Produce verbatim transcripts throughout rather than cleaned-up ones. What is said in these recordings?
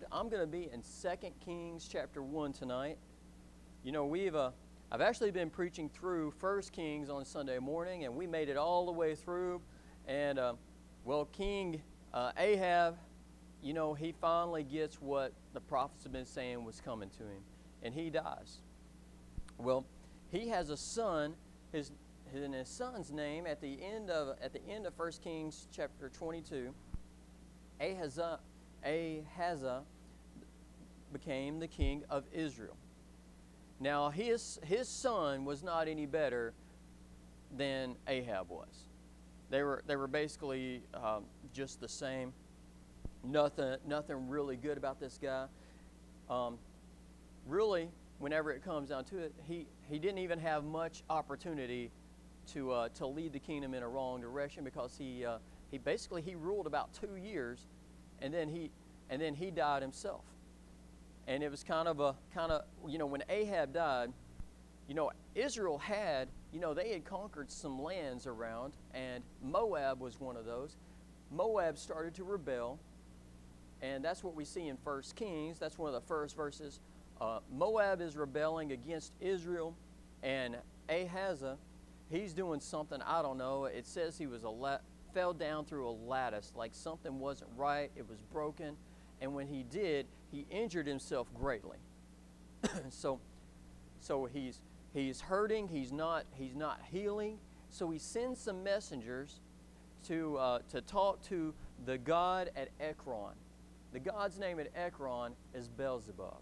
would, I'm going to be in Second Kings chapter one tonight. You know, we've uh, I've actually been preaching through First Kings on Sunday morning, and we made it all the way through. And, uh, well, King uh, Ahab, you know, he finally gets what the prophets have been saying was coming to him, and he dies. Well, he has a son. His his, his son's name at the end of at the end of First Kings chapter twenty-two, Ahaziah, Ahaziah became the king of Israel. Now, his his son was not any better than Ahab was. They were they were basically um, just the same. Nothing nothing really good about this guy. Um, really, whenever it comes down to it, he, he didn't even have much opportunity to uh, to lead the kingdom in a wrong direction, because he uh, he basically he ruled about two years, and then he and then he died himself. And it was kind of a kind of you know when Ahab died, you know Israel had you know they had conquered some lands around, and Moab was one of those. Moab started to rebel, and that's what we see in First Kings. That's one of the first verses. Uh, Moab is rebelling against Israel, and Ahaziah, he's doing something, I don't know. It says he was a la- fell down through a lattice, like something wasn't right. It was broken, and when he did, he injured himself greatly. so, so he's he's hurting. He's not he's not healing. So he sends some messengers to uh, to talk to the god at Ekron. The god's name at Ekron is Beelzebub.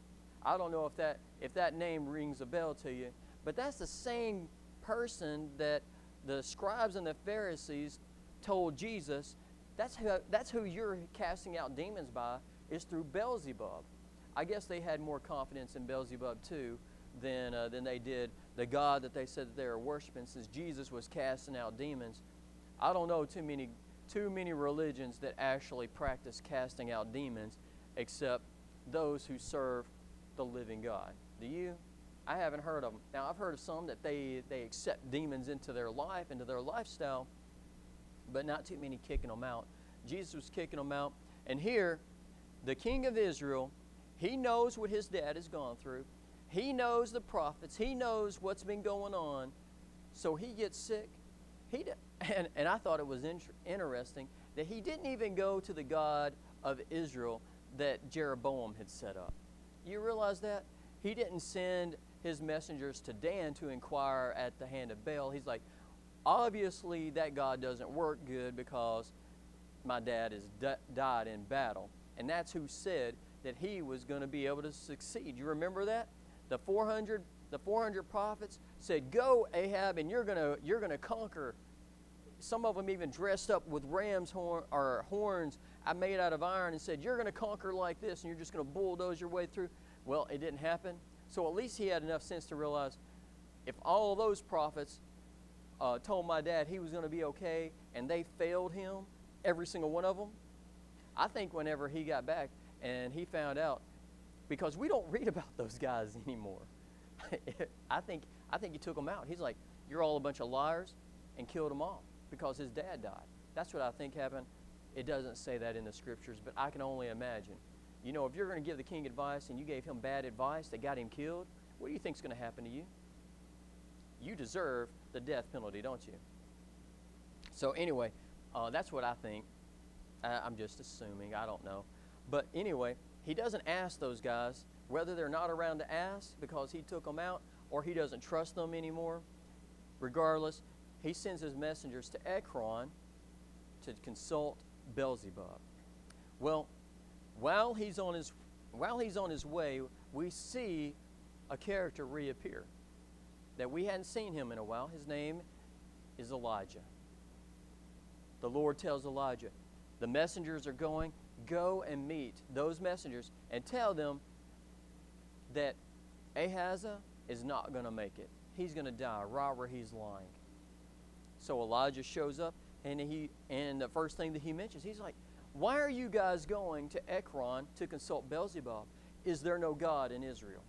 I don't know if that if that name rings a bell to you, but that's the same person that the scribes and the Pharisees told Jesus, that's who, that's who you're casting out demons by, is through Beelzebub. I guess they had more confidence in Beelzebub too than uh, than they did the God that they said that they were worshiping, since Jesus was casting out demons. I don't know too many too many religions that actually practice casting out demons, except those who serve the living God. Do you? I haven't heard of them. Now, I've heard of some that they, they accept demons into their life, into their lifestyle, but not too many kicking them out. Jesus was kicking them out. And here, the king of Israel, he knows what his dad has gone through. He knows the prophets. He knows what's been going on. So he gets sick. He and, and I thought it was in, interesting that he didn't even go to the God of Israel that Jeroboam had set up. You realize that? He didn't send his messengers to Dan to inquire at the hand of Baal. He's like, obviously that God doesn't work good, because my dad has d- died in battle. And that's who said that he was going to be able to succeed. You remember that? The four hundred, the four hundred prophets said, "Go, Ahab, and you're going to you're going to conquer." Some of them even dressed up with ram's horn or horns I made out of iron, and said, "You're going to conquer like this, and you're just going to bulldoze your way through." Well, it didn't happen. So at least he had enough sense to realize, if all of those prophets uh, told my dad he was going to be okay, and they failed him, every single one of them, I think whenever he got back and he found out, because we don't read about those guys anymore, I think I think he took them out. He's like, "You're all a bunch of liars," and killed them all, because his dad died. That's what I think happened. It doesn't say that in the scriptures, but I can only imagine. You know, if you're going to give the king advice and you gave him bad advice that got him killed, what do you think is going to happen to you? You deserve the death penalty, don't you? So anyway, uh, that's what I think. I, I'm just assuming. I don't know. But anyway, he doesn't ask those guys whether they're not around to ask because he took them out, or he doesn't trust them anymore. Regardless, he sends his messengers to Ekron to consult Beelzebub. Well, while he's on his while he's on his way, we see a character reappear that we hadn't seen him in a while. His name is Elijah. The Lord tells Elijah, the messengers are going, go and meet those messengers and tell them that Ahaziah is not going to make it. He's going to die right where he's lying. So Elijah shows up, and he and the first thing that he mentions, he's like, "Why are you guys going to Ekron to consult Beelzebub? Is there no God in Israel?"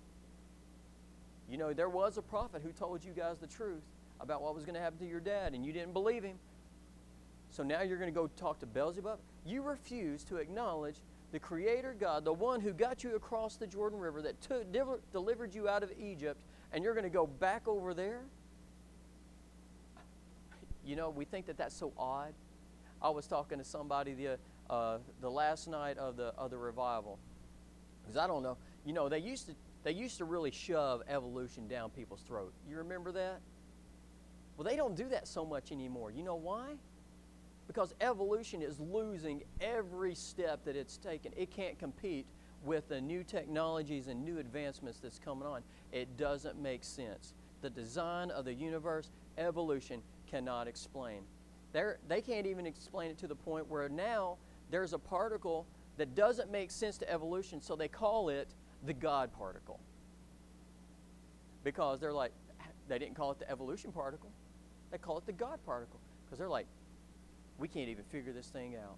You know, there was a prophet who told you guys the truth about what was going to happen to your dad, and you didn't believe him. So now you're going to go talk to Beelzebub? You refuse to acknowledge the Creator God, the one who got you across the Jordan River, that took, delivered you out of Egypt, and you're going to go back over there? You know, we think that that's so odd. I was talking to somebody the uh, the last night of the of the revival, because I don't know. You know, they used to they used to really shove evolution down people's throat. You remember that? Well, they don't do that so much anymore. You know why? Because evolution is losing every step that it's taken. It can't compete with the new technologies and new advancements that's coming on. It doesn't make sense. The design of the universe, evolution cannot explain. They're, they can't even explain it to the point where now there's a particle that doesn't make sense to evolution, so they call it the God particle. Because they're like, they didn't call it the evolution particle. They call it the God particle. Because they're like, we can't even figure this thing out.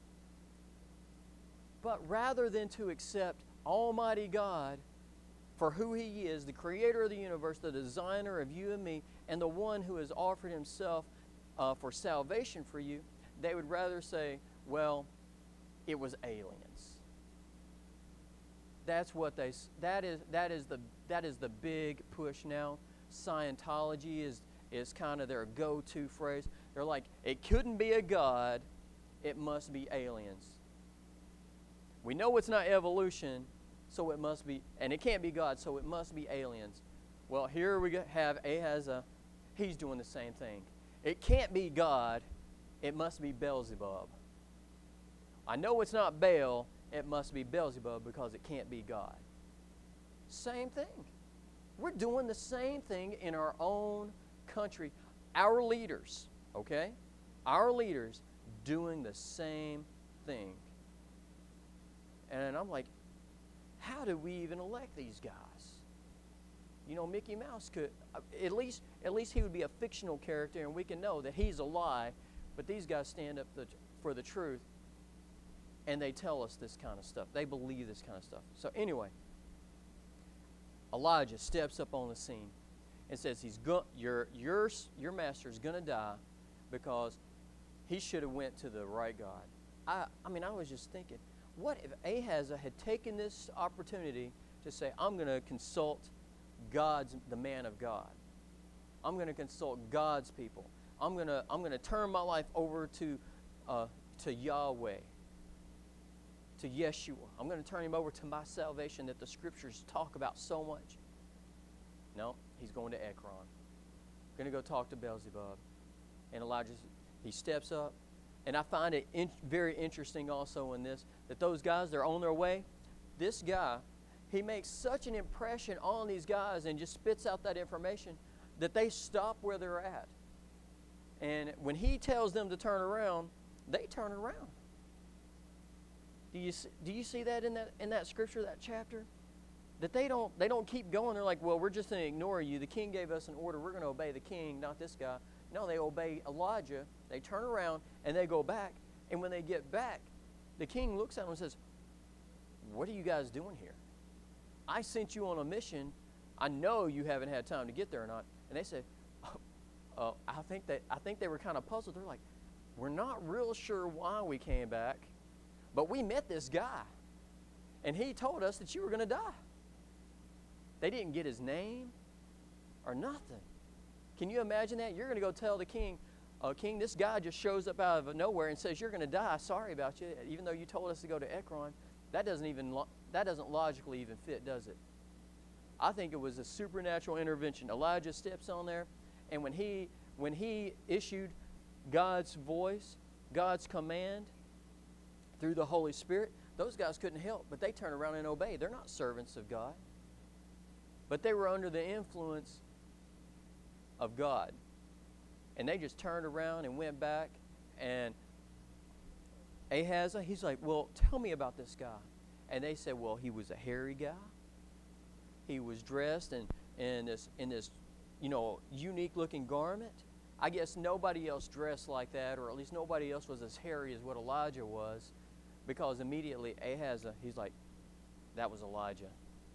But rather than to accept Almighty God for who He is, the creator of the universe, the designer of you and me, and the one who has offered Himself uh, for salvation for you, they would rather say, well, it was aliens. That's what they, that is, that is the, that is the big push now. Scientology is, is kind of their go-to phrase. They're like, it couldn't be a God, it must be aliens. We know it's not evolution, so it must be, and it can't be God, so it must be aliens. Well, here we have Ahaziah. He's doing the same thing. It can't be God, it must be Beelzebub. I know it's not Baal, it must be Beelzebub because it can't be God. Same thing. We're doing the same thing in our own country. Our leaders, okay? Our leaders doing the same thing. And I'm like, how do we even elect these guys? You know, Mickey Mouse could, at least at least he would be a fictional character, and we can know that he's a lie, but these guys stand up the, for the truth, and they tell us this kind of stuff. They believe this kind of stuff. So anyway, Elijah steps up on the scene and says, "He's go- your, your, your master's going to die because he should have went to the right God." I, I mean, I was just thinking, what if Ahaziah had taken this opportunity to say, I'm going to consult God's, the man of God. I'm going to consult God's people. I'm going to, I'm going to turn my life over to, uh, to Yahweh, to Yeshua. I'm going to turn him over to my salvation that the scriptures talk about so much. No, he's going to Ekron. Going to go talk to Beelzebub. And Elijah, he steps up. And I find it in, very interesting also in this, that those guys, they're on their way. This guy, he makes such an impression on these guys and just spits out that information that they stop where they're at. And when he tells them to turn around, they turn around. Do you see, do you see that in that in that scripture, that chapter? That they don't they don't keep going. They're like, well, we're just going to ignore you. The king gave us an order. We're going to obey the king, not this guy. No, they obey Elijah. They turn around and they go back. And when they get back, the king looks at them and says, what are you guys doing here? I sent you on a mission. I know you haven't had time to get there or not. And they said, oh, uh, I think that I think they were kind of puzzled. They're like, we're not real sure why we came back, but we met this guy, and he told us that you were going to die. They didn't get his name or nothing. Can you imagine that? You're going to go tell the king, uh, King, this guy just shows up out of nowhere and says, you're going to die. Sorry about you, even though you told us to go to Ekron. That doesn't even lo- that doesn't logically even fit, does it? I think it was a supernatural intervention. Elijah steps on there, and when he when he issued God's voice, God's command through the Holy Spirit, those guys couldn't help, but they turned around and obeyed. They're not servants of God, but they were under the influence of God. And they just turned around and went back, and Ahaziah, he's like, well, tell me about this guy. And they said, well, he was a hairy guy. He was dressed in, in this, in this, you know, unique-looking garment. I guess nobody else dressed like that, or at least nobody else was as hairy as what Elijah was, because immediately Ahaziah, he's like, that was Elijah.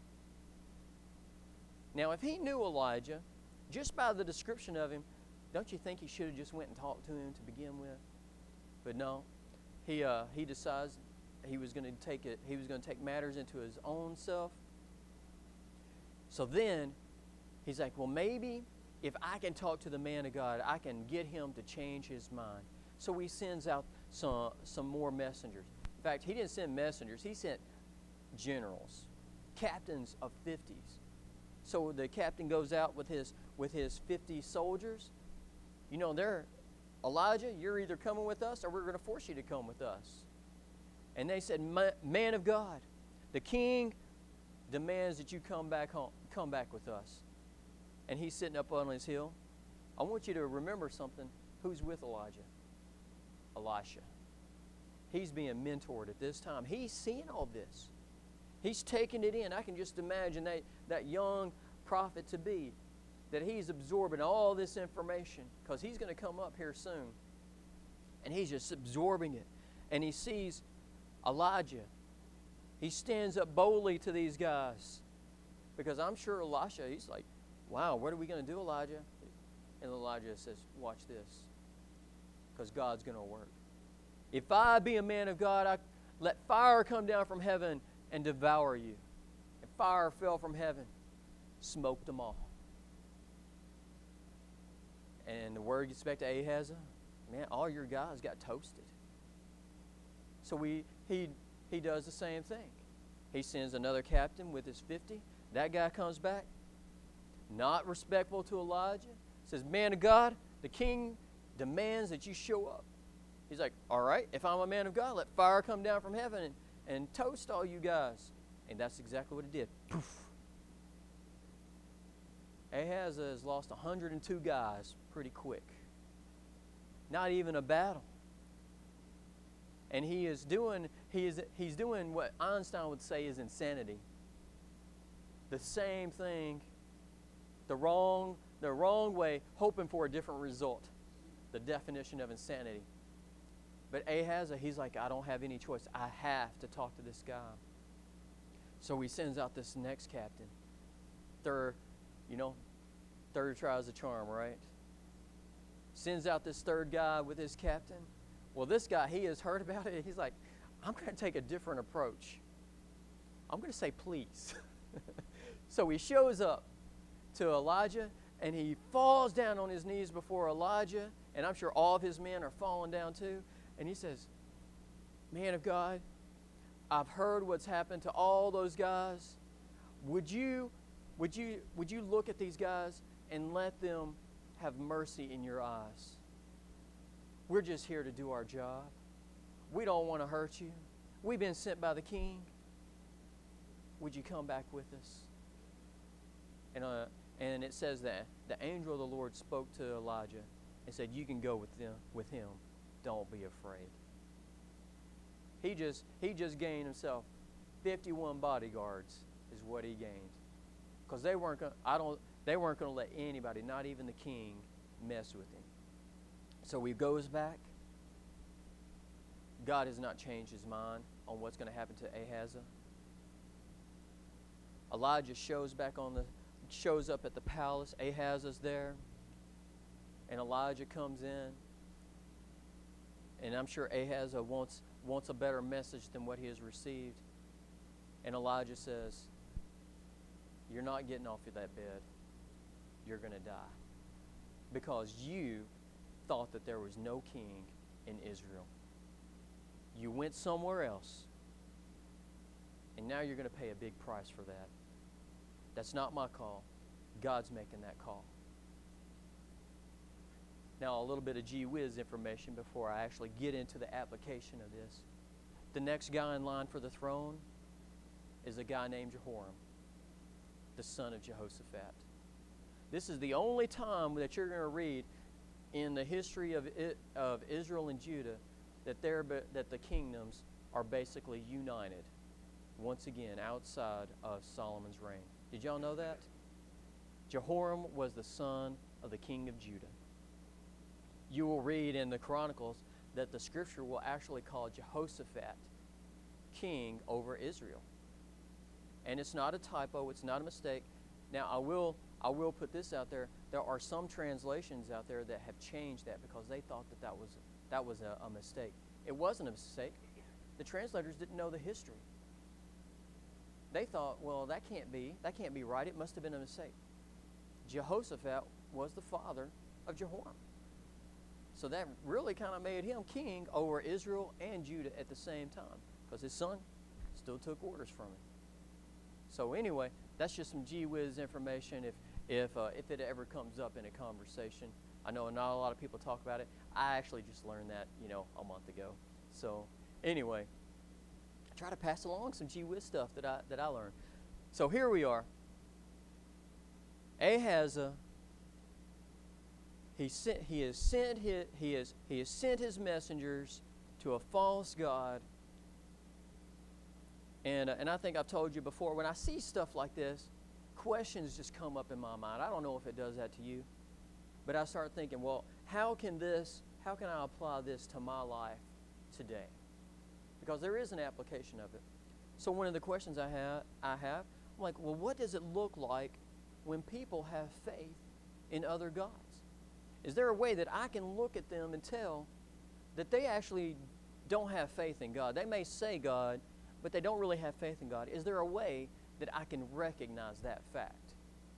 Now, if he knew Elijah, just by the description of him, don't you think he should have just went and talked to him to begin with? But no, he uh, he decides he was going to take it. He was going to take matters into his own self. So then, he's like, well, maybe if I can talk to the man of God, I can get him to change his mind. So he sends out some some more messengers. In fact, he didn't send messengers. He sent generals, captains of fifties. So the captain goes out with his with his fifty soldiers. You know, they're, Elijah, you're either coming with us or we're going to force you to come with us. And they said, man of God, the king demands that you come back home, come back with us. And he's sitting up on his hill. I want you to remember something. Who's with Elijah? Elisha. He's being mentored at this time. He's seeing all this. He's taking it in. I can just imagine that, that young prophet to be, that he's absorbing all this information because he's going to come up here soon. And he's just absorbing it. And he sees Elijah. He stands up boldly to these guys because I'm sure Elisha, he's like, wow, what are we going to do, Elijah? And Elijah says, watch this, because God's going to work. If I be a man of God, I let fire come down from heaven and devour you. And fire fell from heaven, smoked them all. And the word gets back to Ahaz, man, all your guys got toasted. So we, he, he does the same thing. He sends another captain with his fifty. That guy comes back, not respectful to Elijah, says, man of God, the king demands that you show up. He's like, all right, if I'm a man of God, let fire come down from heaven and, and toast all you guys. And that's exactly what it did. Poof. Ahaz has lost one hundred two guys pretty quick. Not even a battle. And he is doing, he is, he's doing what Einstein would say is insanity. The same thing, the wrong, the wrong way, hoping for a different result. The definition of insanity. But Ahaz, he's like, I don't have any choice. I have to talk to this guy. So he sends out this next captain. Third, you know, third tries the charm, right? Sends out this third guy with his captain. Well, this guy, he has heard about it. He's like, I'm going to take a different approach. I'm going to say please. So he shows up to Elijah, and he falls down on his knees before Elijah, and I'm sure all of his men are falling down too. And he says, man of God, I've heard what's happened to all those guys. Would you, would you, would you look at these guys and let them have mercy in your eyes? We're just here to do our job. We don't want to hurt you. We've been sent by the king. Would you come back with us? And, uh, and it says that the angel of the Lord spoke to Elijah and said, you can go with them, with him. Don't be afraid. He just, he just gained himself fifty-one bodyguards is what he gained. Because they weren't going I don't they weren't going to let anybody, not even the king, mess with him. So he goes back. God has not changed his mind on what's going to happen to Ahaz. Elijah shows back on the shows up at the palace. Ahaz is there. And Elijah comes in. And I'm sure Ahaz wants wants a better message than what he has received. And Elijah says, you're not getting off of that bed. You're going to die. Because you thought that there was no king in Israel. You went somewhere else. And now you're going to pay a big price for that. That's not my call. God's making that call. Now, a little bit of gee whiz information before I actually get into the application of this. The next guy in line for the throne is a guy named Jehoram, the son of Jehoshaphat. This is the only time that you're going to read in the history of it, of Israel and Judah that they're, that the kingdoms are basically united once again outside of Solomon's reign. Did y'all know that? Jehoram was the son of the king of Judah. You will read in the Chronicles that the scripture will actually call Jehoshaphat king over Israel. And it's not a typo, it's not a mistake. Now, I will I will put this out there. There are some translations out there that have changed that because they thought that that was, that was a, a mistake. It wasn't a mistake. the translators didn't know the history. They thought, well, that can't be. That can't be right. It must have been a mistake. Jehoshaphat was the father of Jehoram. So that really kind of made him king over Israel and Judah at the same time, because his son still took orders from him. So anyway, that's just some gee whiz information if if uh, if it ever comes up in a conversation. I know not a lot of people talk about it. I actually just learned that, you know, a month ago. So anyway, I try to pass along some gee whiz stuff that I that I learned. So here we are. Ahaz, uh, he sent he has sent his, he has he has sent his messengers to a false god. And uh, and I think I've told you before, when I see stuff like this, questions just come up in my mind. I don't know if it does that to you, but I start thinking, well, how can this, how can I apply this to my life today? Because there is an application of it. So one of the questions I have, I have, I'm like, well, what does it look like when people have faith in other gods? Is there a way that I can look at them and tell that they actually don't have faith in God? They may say God, but they don't really have faith in God. Is there a way that I can recognize that fact?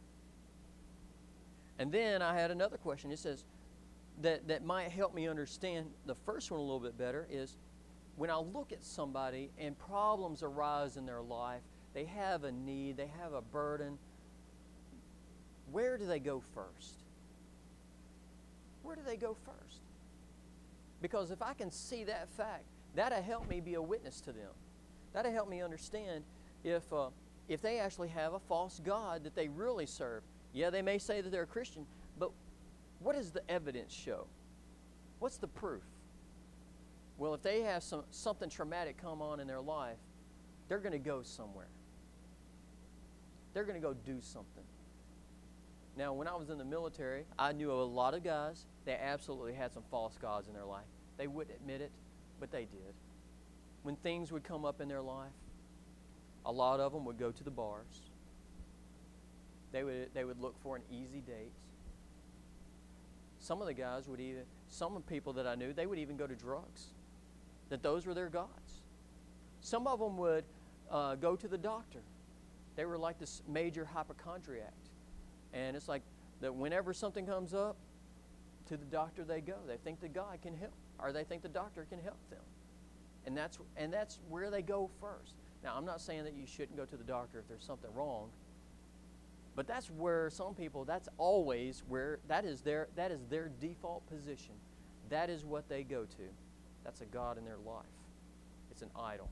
And then I had another question. It says that, that might help me understand the first one a little bit better is when I look at somebody and problems arise in their life, they have a need, they have a burden, where do they go first? Where do they go first? Because if I can see that fact, that'll help me be a witness to them. That'll help me understand if uh, if they actually have a false god that they really serve. Yeah, they may say that they're a Christian, but what does the evidence show? What's the proof? Well, if they have some something traumatic come on in their life, they're going to go somewhere. They're going to go do something. Now, when I was in the military, I knew a lot of guys that absolutely had some false gods in their life. They wouldn't admit it, but they did. When things would come up in their life, a lot of them would go to the bars. They would they would look for an easy date. Some of the guys would even, some of the people that I knew, they would even go to drugs. That those were their gods. Some of them would uh, go to the doctor. They were like this major hypochondriac. And it's like that whenever something comes up, to the doctor they go. They think that God can help, or they think the doctor can help them. And that's and that's where they go first. Now, I'm not saying that you shouldn't go to the doctor if there's something wrong, but that's where some people, that's always where, that is their that is their default position. That is what they go to. That's a god in their life. It's an idol.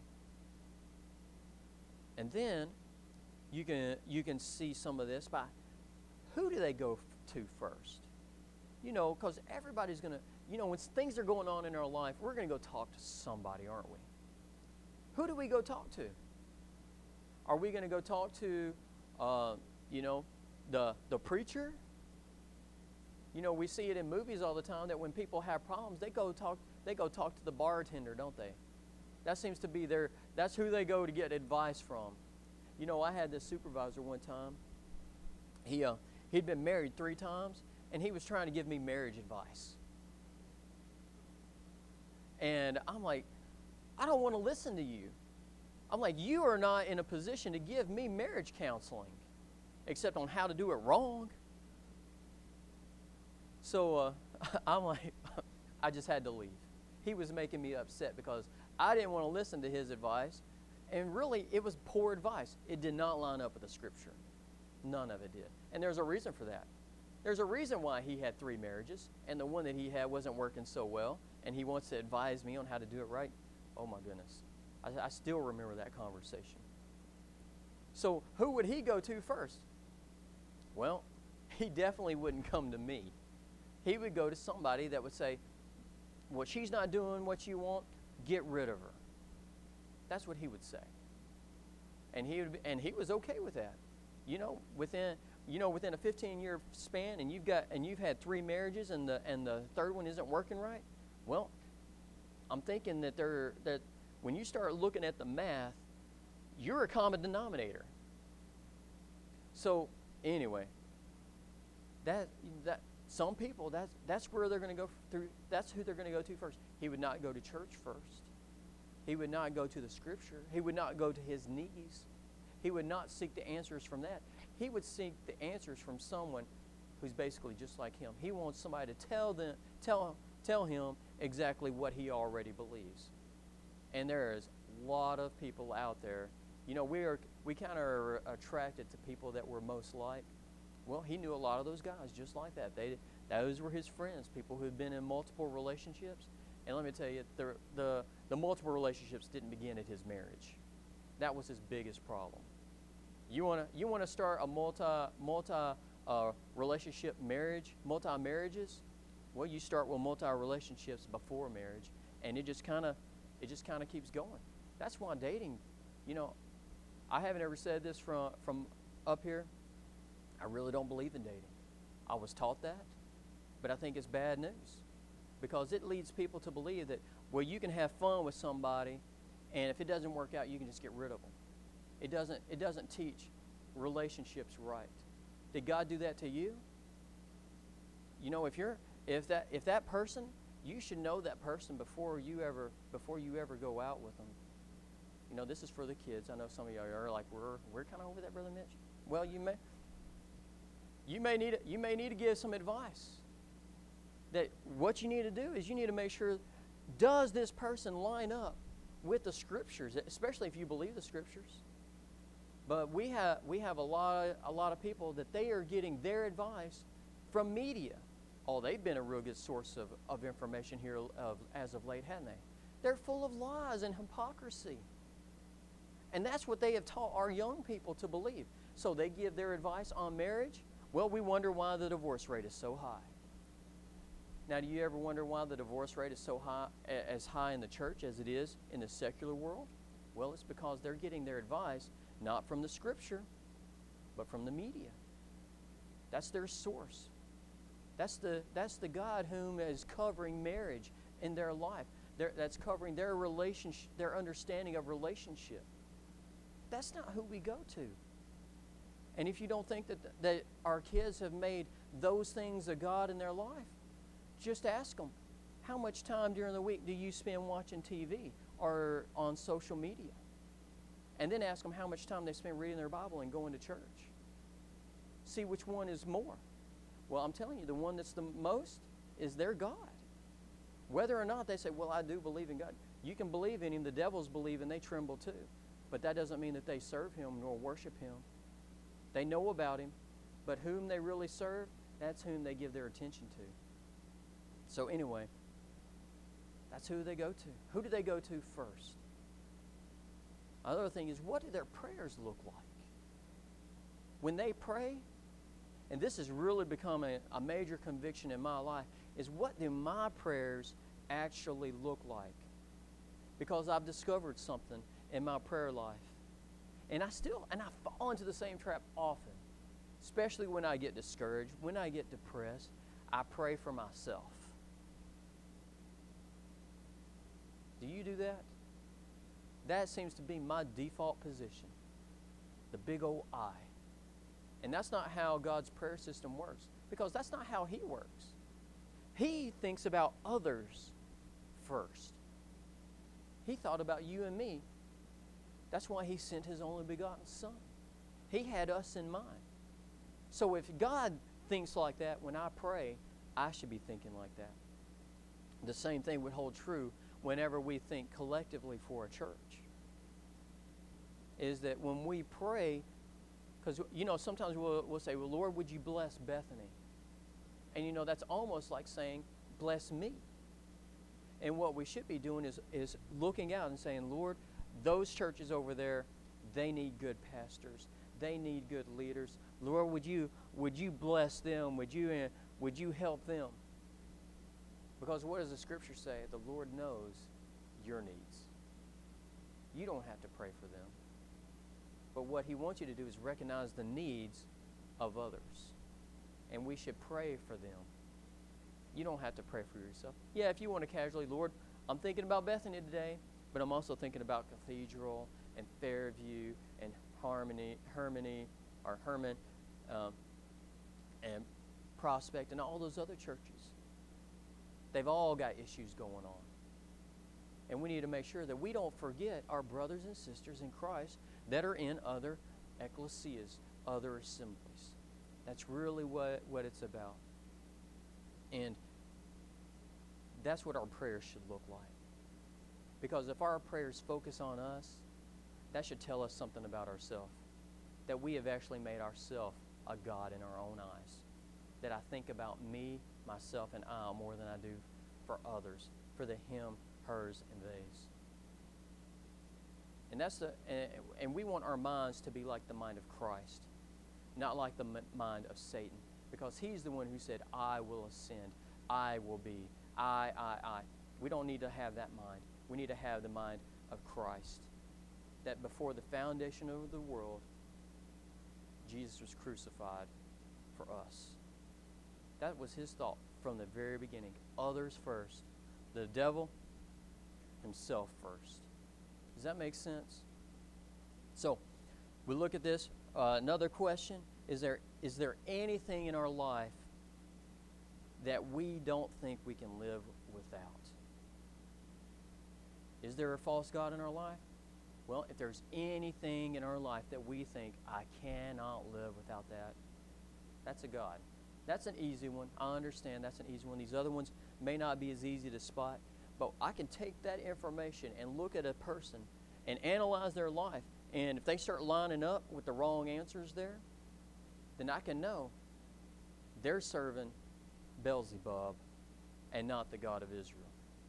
And then you can you can see some of this by who do they go to first? You know, because everybody's going to, you know, when things are going on in our life, we're going to go talk to somebody, aren't we? Who do we go talk to? Are we going to go talk to, uh, you know, the the preacher? You know, we see it in movies all the time that when people have problems, they go talk they go talk to the bartender, don't they? That seems to be their, that's who they go to get advice from. You know, I had this supervisor one time. He uh, he'd been married three times, and he was trying to give me marriage advice. And I'm like, I don't want to listen to you. I'm like, you are not in a position to give me marriage counseling, except on how to do it wrong. So uh, I'm like, I just had to leave. He was making me upset because I didn't want to listen to his advice. And really, it was poor advice. It did not line up with the Scripture. None of it did. And there's a reason for that. There's a reason why he had three marriages, and the one that he had wasn't working so well, and he wants to advise me on how to do it right. Oh, my goodness. I, I still remember that conversation. So who would he go to first? Well, he definitely wouldn't come to me. He would go to somebody that would say, well, she's not doing what you want, get rid of her. That's what he would say. And he would be, and he was okay with that. You know, within you know within a fifteen-year span, and you've got and you've had three marriages, and the and the third one isn't working right. Well, I'm thinking that there that when you start looking at the math, you're a common denominator. So anyway, that that some people that's that's where they're going to go through. That's who they're going to go to first. He would not go to church first. He would not go to the Scripture. He would not go to his knees. He would not seek the answers from that. He would seek the answers from someone who's basically just like him. He wants somebody to tell them, tell, tell him exactly what he already believes. And there is a lot of people out there. You know, we are we kind of are attracted to people that we're most like. Well, he knew a lot of those guys just like that. They those were his friends, people who had been in multiple relationships. And let me tell you, the the the multiple relationships didn't begin at his marriage. That was his biggest problem. You wanna you wanna start a multi multi uh, relationship marriage, multi marriages? Well, you start with multi relationships before marriage, and it just kind of it just kind of keeps going. That's why dating, you know, I haven't ever said this from from up here. I really don't believe in dating. I was taught that, but I think it's bad news because it leads people to believe that, well, you can have fun with somebody, and if it doesn't work out, you can just get rid of them. It doesn't, it doesn't teach relationships right. Did God do that to you? You know, if you're if that if that person, you should know that person before you ever before you ever go out with them. You know, this is for the kids. I know some of you are like, we're we're kind of over that, Brother Mitch. Well, you may you may need you may need to give some advice. That what you need to do is you need to make sure, does this person line up with the Scriptures, especially if you believe the Scriptures. But we have we have a lot of, a lot of people that they are getting their advice from media. Oh, they've been a real good source of, of information here of, as of late, haven't they? They're full of lies and hypocrisy. And that's what they have taught our young people to believe. So they give their advice on marriage. Well, we wonder why the divorce rate is so high. Now, do you ever wonder why the divorce rate is so high, as high in the church as it is in the secular world? Well, it's because they're getting their advice not from the Scripture, but from the media. That's their source. That's the that's the God whom is covering marriage in their life. They're, that's covering their relationship, their understanding of relationship. That's not who we go to. And if you don't think that that our kids have made those things a God in their life, just ask them, how much time during the week do you spend watching T V or on social media? And then ask them how much time they spend reading their Bible and going to church. See which one is more. Well, I'm telling you, the one that's the most is their God. Whether or not they say, well, I do believe in God. You can believe in Him. The devils believe and they tremble too. But that doesn't mean that they serve Him nor worship Him. They know about Him, but whom they really serve, that's whom they give their attention to. So anyway, that's who they go to. Who do they go to first? Another thing is, what do their prayers look like? When they pray, and this has really become a, a major conviction in my life, is what do my prayers actually look like? Because I've discovered something in my prayer life. And I still, and I fall into the same trap often, especially when I get discouraged, when I get depressed, I pray for myself. Do you do that? That seems to be my default position, the big old I. And that's not how God's prayer system works, because that's not how He works. He thinks about others first. He thought about you and me. That's why He sent His only begotten Son. He had us in mind. So if God thinks like that when I pray, I should be thinking like that. The same thing would hold true whenever we think collectively for a church. Is that when we pray, because, you know, sometimes we'll, we'll say, well, Lord, would you bless Bethany? And, you know, that's almost like saying, bless me. And what we should be doing is, is looking out and saying, Lord, those churches over there, they need good pastors. They need good leaders. Lord, would you would you bless them? Would you uh, would you help them? Because what does the Scripture say? The Lord knows your needs. You don't have to pray for them. But what He wants you to do is recognize the needs of others. And we should pray for them. You don't have to pray for yourself. Yeah, if you want to casually, Lord, I'm thinking about Bethany today, but I'm also thinking about Cathedral and Fairview and Harmony, Harmony, or Herman, um, and Prospect, and all those other churches. They've all got issues going on. And we need to make sure that we don't forget our brothers and sisters in Christ that are in other ecclesias, other assemblies. That's really what, what it's about. And that's what our prayers should look like. Because if our prayers focus on us, that should tell us something about ourselves. That we have actually made ourselves a God in our own eyes. That I think about me, myself, and I more than I do for others, for the him, hers, and theys. And that's the and we want our minds to be like the mind of Christ, not like the mind of Satan, because he's the one who said, "I will ascend, I will be, I, I, I." We don't need to have that mind. We need to have the mind of Christ. That before the foundation of the world, Jesus was crucified for us. That was his thought from the very beginning. Others first. The devil, himself first. Does that make sense? So, we look at this. Uh, another question, is there is there anything in our life that we don't think we can live without? Is there a false god in our life? Well, if there's anything in our life that we think, I cannot live without that, that's a god. That's an easy one. I understand that's an easy one. These other ones may not be as easy to spot, but I can take that information and look at a person and analyze their life. And if they start lining up with the wrong answers there, then I can know they're serving Beelzebub and not the God of Israel.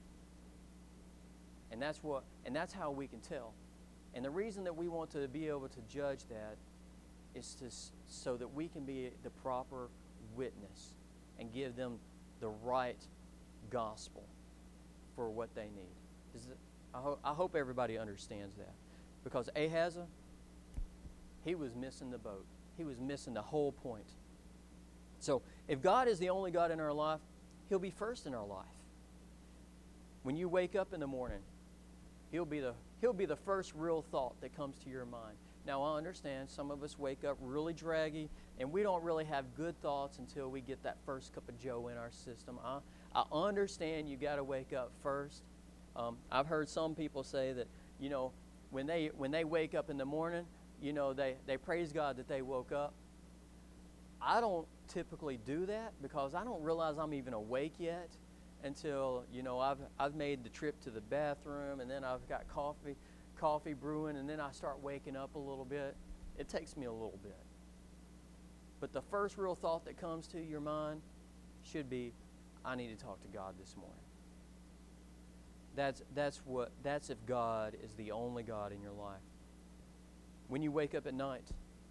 And that's what, and that's how we can tell. And the reason that we want to be able to judge that is to, so that we can be the proper witness and give them the right gospel for what they need. Is it, I, ho- I hope everybody understands that. Because Ahaziah, he was missing the boat. He was missing the whole point. So if God is the only God in our life, he'll be first in our life. When you wake up in the morning, he'll be the he'll be the first real thought that comes to your mind. Now, I understand some of us wake up really draggy, and we don't really have good thoughts until we get that first cup of joe in our system. I, I understand you got to wake up first. Um, I've heard some people say that, you know, when they when they wake up in the morning, you know, they, they praise God that they woke up. I don't typically do that because I don't realize I'm even awake yet until, you know, I've I've made the trip to the bathroom, and then I've got coffee coffee brewing, and then I start waking up a little bit. It takes me a little bit. But the first real thought that comes to your mind should be, I need to talk to God this morning. That's that's what that's if God is the only God in your life. When you wake up at night,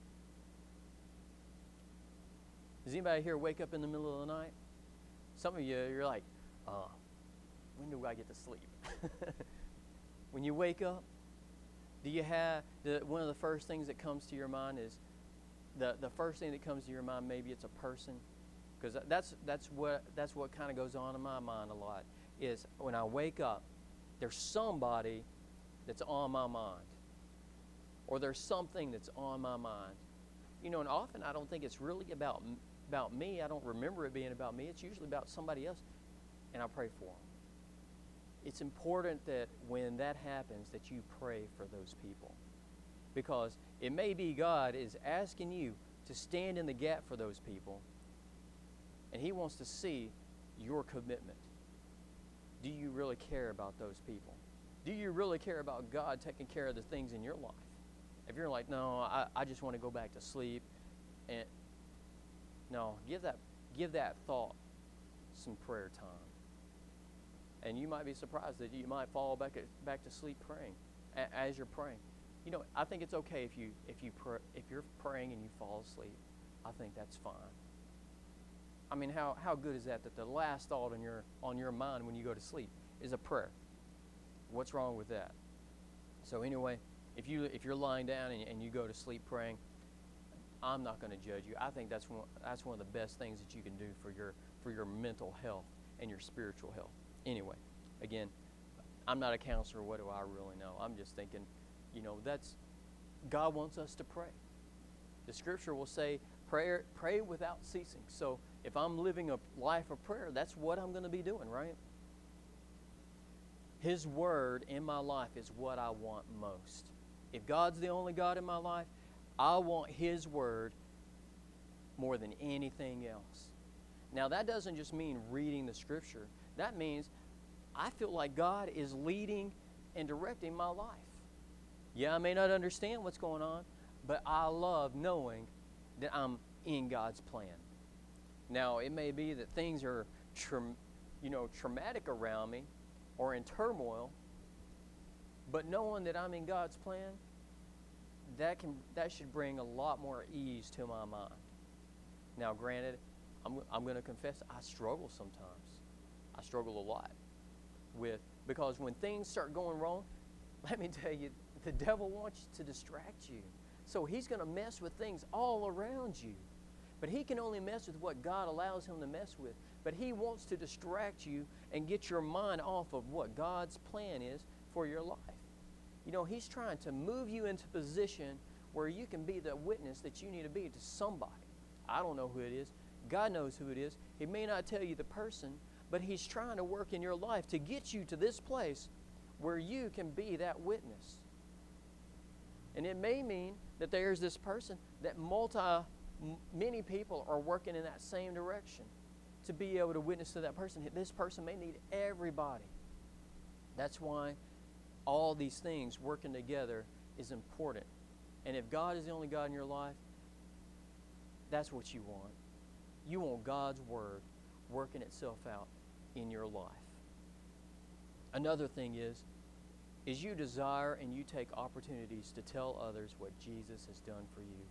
does anybody here wake up in the middle of the night? Some of you, you're like, uh, when do I get to sleep? When you wake up, do you have, the, one of the first things that comes to your mind is, the, the first thing that comes to your mind, maybe it's a person, because that's, that's what, that's what kind of goes on in my mind a lot, is when I wake up, there's somebody that's on my mind, or there's something that's on my mind. You know, and often I don't think it's really about about me. I don't remember it being about me. It's usually about somebody else, and I pray for them. It's important that when that happens that you pray for those people, because it may be God is asking you to stand in the gap for those people, and he wants to see your commitment. Do you really care about those people? Do you really care about God taking care of the things in your life? If you're like, no, I, I just want to go back to sleep, and no, give that give that thought some prayer time. And you might be surprised that you might fall back at, back to sleep praying a, as you're praying. You know, I think it's okay if you if you pr- if you're praying and you fall asleep. I think that's fine. I mean, how how good is that? That the last thought on your on your mind when you go to sleep is a prayer. What's wrong with that? So anyway, if you if you're lying down and, and you go to sleep praying, I'm not going to judge you. I think that's one that's one of the best things that you can do for your for your mental health and your spiritual health. Anyway, again, I'm not a counselor. What do I really know? I'm just thinking, you know, that's God wants us to pray. The scripture will say, pray, pray without ceasing. So if I'm living a life of prayer, that's what I'm going to be doing, right? His Word in my life is what I want most. If God's the only God in my life, I want His Word more than anything else. Now, that doesn't just mean reading the Scripture. That means I feel like God is leading and directing my life. Yeah, I may not understand what's going on, but I love knowing that I'm in God's plan. Now, it may be that things are tra- you know, traumatic around me or in turmoil, but knowing that I'm in God's plan, that can that should bring a lot more ease to my mind. Now, granted, I'm, I'm going to confess I struggle sometimes. I struggle a lot with, because when things start going wrong, let me tell you, the devil wants to distract you. So he's going to mess with things all around you. But he can only mess with what God allows him to mess with. But he wants to distract you and get your mind off of what God's plan is for your life. You know, he's trying to move you into position where you can be the witness that you need to be to somebody. I don't know who it is. God knows who it is. He may not tell you the person, but he's trying to work in your life to get you to this place where you can be that witness. And it may mean that there's this person that multi, many people are working in that same direction to be able to witness to that person. This person may need everybody. That's why all these things working together is important. And if God is the only God in your life, that's what you want. You want God's Word working itself out in your life. Another thing is, is you desire and you take opportunities to tell others what Jesus has done for you.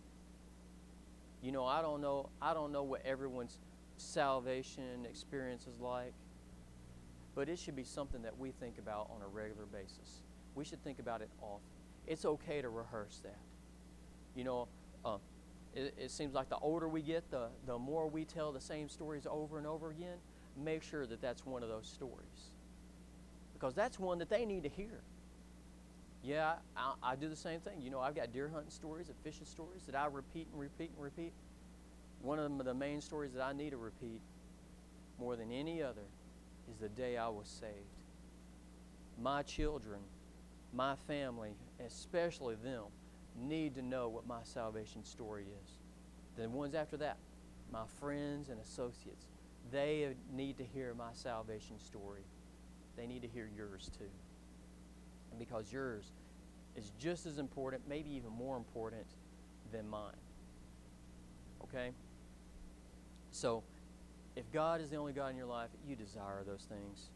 You know, I don't know, I don't know what everyone's salvation experience is like, but it should be something that we think about on a regular basis. We should think about it often. It's okay to rehearse that. You know, uh, it, it seems like the older we get, the, the more we tell the same stories over and over again. Make sure that that's one of those stories, because that's one that they need to hear. Yeah, I, I do the same thing. You know, I've got deer hunting stories and fishing stories that I repeat and repeat and repeat. One of them, the main stories that I need to repeat more than any other is the day I was saved. My children, my family, especially them, need to know what my salvation story is. The ones after that, my friends and associates, they need to hear my salvation story. They need to hear yours too. And because yours is just as important, maybe even more important than mine. Okay? So, if God is the only God in your life, you desire those things.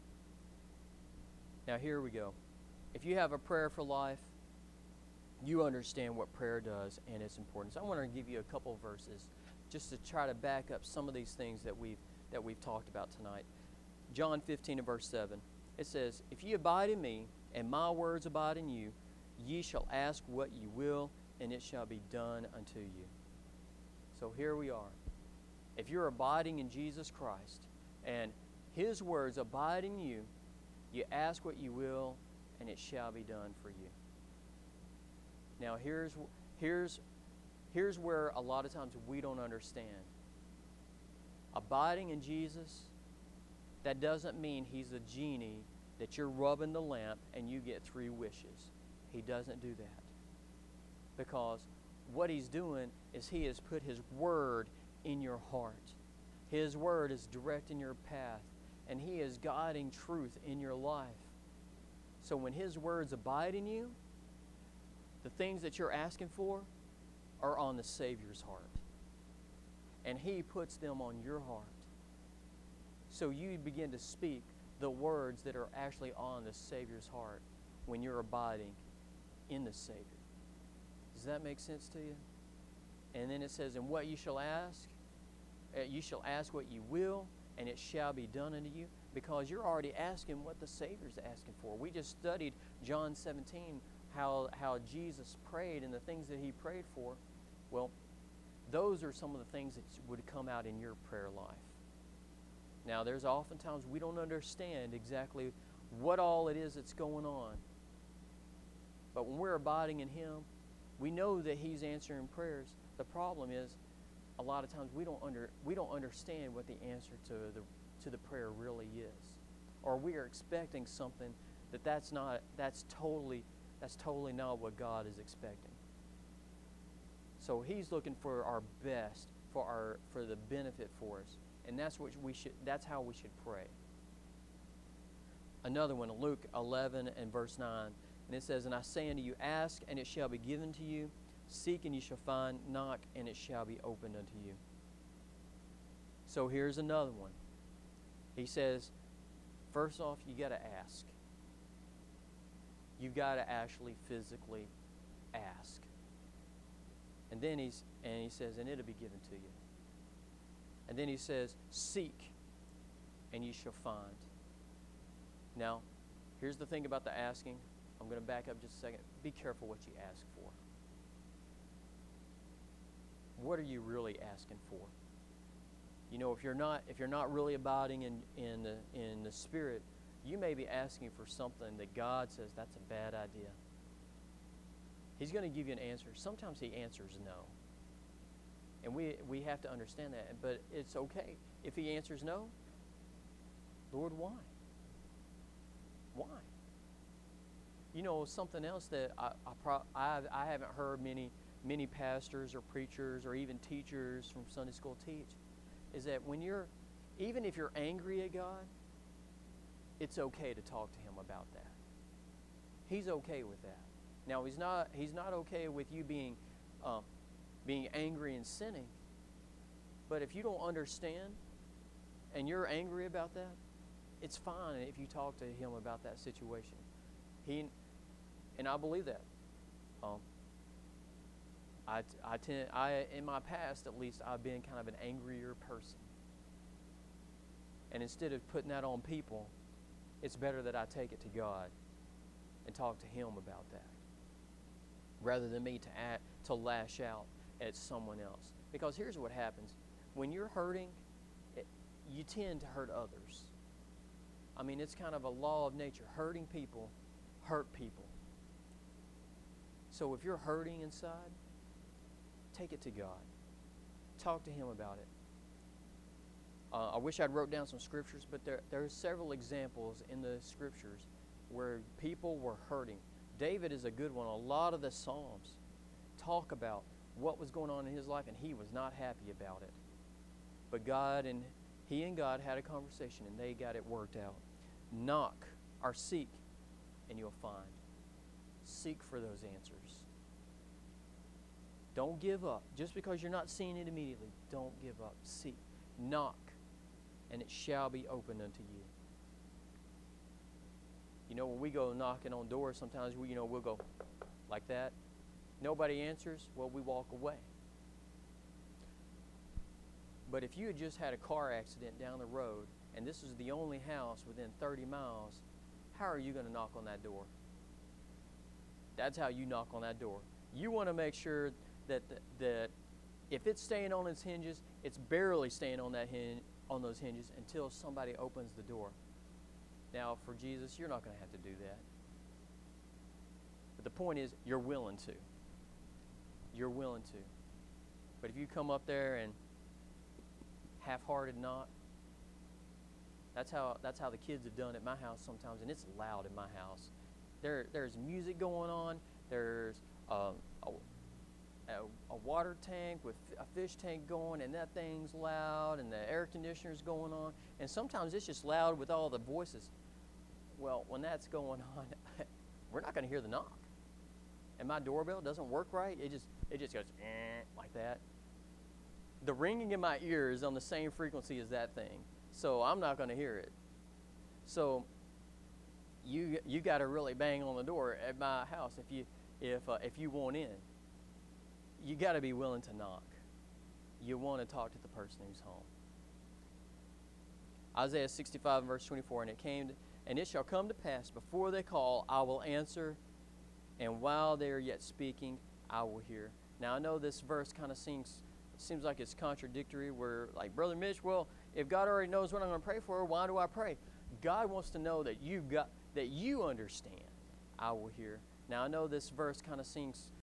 Now here we go. If you have a prayer for life, you understand what prayer does and its importance. I want to give you a couple of verses just to try to back up some of these things that we've that we've talked about tonight. John fifteen and verse seven. It says, "If ye abide in me, and my words abide in you, ye shall ask what ye will, and it shall be done unto you." So here we are. If you're abiding in Jesus Christ, and His words abide in you, you ask what you will, and it shall be done for you. Now here's here's here's where a lot of times we don't understand. Abiding in Jesus, that doesn't mean He's a genie that you're rubbing the lamp and you get three wishes. He doesn't do that. Because what He's doing is He has put His Word in your heart. His Word is directing your path, and He is guiding truth in your life. So when His words abide in you, the things that you're asking for are on the Savior's heart. And He puts them on your heart. So you begin to speak the words that are actually on the Savior's heart when you're abiding in the Savior. Does that make sense to you? And then it says, "And what you shall ask, uh, you shall ask what you will, and it shall be done unto you," because you're already asking what the Savior's asking for. We just studied John seventeen, how, how Jesus prayed and the things that He prayed for. Well, those are some of the things that would come out in your prayer life. Now, there's oftentimes we don't understand exactly what all it is that's going on. But when we're abiding in Him, we know that He's answering prayers. The problem is, a lot of times we don't under we don't understand what the answer to the to the prayer really is, or we are expecting something that that's not, that's totally, that's totally not what God is expecting. So He's looking for our best, for our, for the benefit for us. And that's what we should, that's how we should pray. Another one, Luke eleven and verse nine. And it says, "And I say unto you, ask, and it shall be given to you. Seek, and you shall find. Knock, and it shall be opened unto you." So here's another one. He says, first off, you got to ask. You've got to actually physically ask. And then he's and he says, "And it'll be given to you." And then he says, "Seek, and you shall find." Now, here's the thing about the asking. I'm going to back up just a second. Be careful what you ask for. What are you really asking for? You know, if you're not if you're not really abiding in in the, in the Spirit, you may be asking for something that God says that's a bad idea. He's going to give you an answer. Sometimes He answers no. And we we have to understand that. But it's okay. If He answers no, Lord, why? Why? You know, something else that I I, pro- I, I haven't heard many many pastors or preachers or even teachers from Sunday school teach is that when you're, even if you're angry at God, it's okay to talk to Him about that. He's okay with that. Now, He's not He's not okay with you being um, being angry and sinning. But if you don't understand and you're angry about that, it's fine if you talk to Him about that situation. He, and I believe that. Um, I, I tend, I in my past at least, I've been kind of an angrier person. And instead of putting that on people, it's better that I take it to God and talk to Him about that, rather than me to act, to lash out at someone else. Because here's what happens: when you're hurting, it, you tend to hurt others. I mean, it's kind of a law of nature. Hurting people hurt people. So if you're hurting inside, take it to God. Talk to Him about it. Uh, I wish I'd wrote down some scriptures, but there, there are several examples in the scriptures where people were hurting. David is a good one. A lot of the Psalms talk about what was going on in his life, and he was not happy about it. But God and he and God had a conversation, and they got it worked out. Knock or seek, and you'll find. Seek for those answers. Don't give up. Just because you're not seeing it immediately, don't give up. Seek. Knock, and it shall be opened unto you. You know, when we go knocking on doors, sometimes we, you know, we'll go like that. Nobody answers, well, we walk away. But if you had just had a car accident down the road, and this is the only house within thirty miles, how are you going to knock on that door? That's how you knock on that door. You want to make sure that that if it's staying on its hinges, it's barely staying on that hin- on those hinges until somebody opens the door. Now, for Jesus, you're not going to have to do that. But the point is, you're willing to. You're willing to. But if you come up there and half-hearted knock, that's how that's how the kids have done at my house sometimes, and it's loud in my house. There, there's music going on. There's um, a, a, a water tank with a fish tank going, and that thing's loud, and the air conditioner's going on. And sometimes it's just loud with all the voices. Well, when that's going on, we're not going to hear the knock. And my doorbell doesn't work right. It just it just goes eh, like that. The ringing in my ear is on the same frequency as that thing, so I'm not going to hear it. So you you got to really bang on the door at my house if you if uh, if you want in. You got to be willing to knock. You want to talk to the person who's home. Isaiah sixty-five and verse twenty-four, and it came to, and it shall come to pass before they call, I will answer, and while they are yet speaking, I will hear. Now I know this verse kind of seems seems like it's contradictory. Where like Brother Mitch, well, if God already knows what I'm going to pray for, why do I pray? God wants to know that you got that you understand. I will hear. Now I know this verse kind of seems